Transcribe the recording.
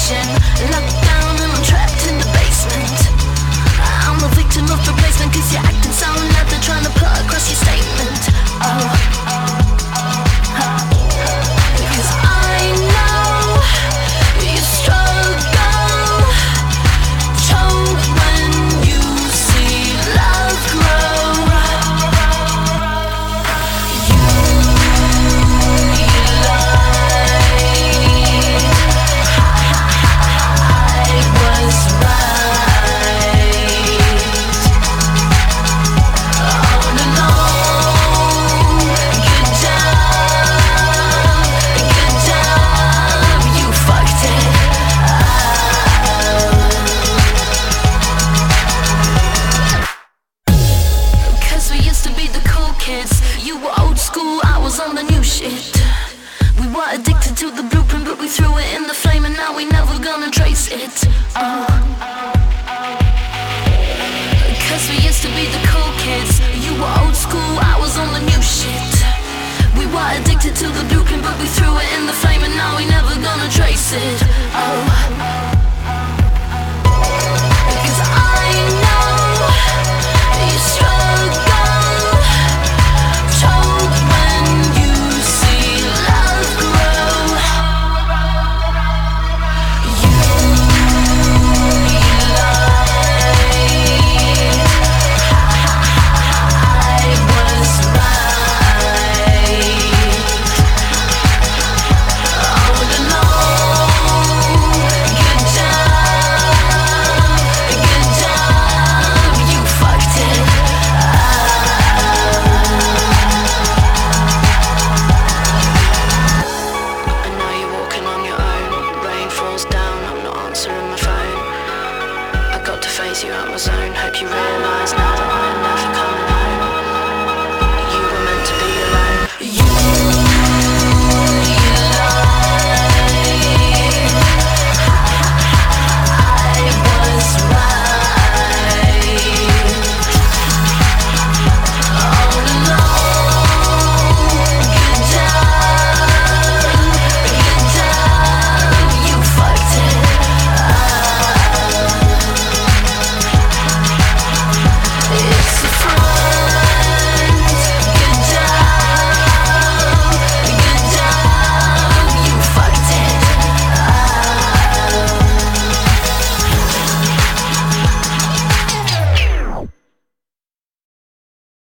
station, locked down and I'm trapped in the basement. I'm a victim of replacement, cause you're acting so loud, they're trying to put across your statement. Oh, because I know you struggle, choke when you see love grow. You was right. All alone, good job, you fucked it up. 'Cause we used to be the cool kids. You were old school, I was on the new shit. We were addicted to the blueprint, but we threw it in the flame, and now we never gonna trace it. Oh. 'Cause we used to be the cool kids. You were old school, I was on the new shit. We were addicted to the blueprint, but we threw it in the flame, and now we never gonna trace it. Oh. Because I know you struggle, choke when you see love grow. You I was right. All alone, good job, you fucked it up. I know you're walking on your own. Rain falls down, I'm not answering my phone. I got to phase you out my zone. Hope you realise now that I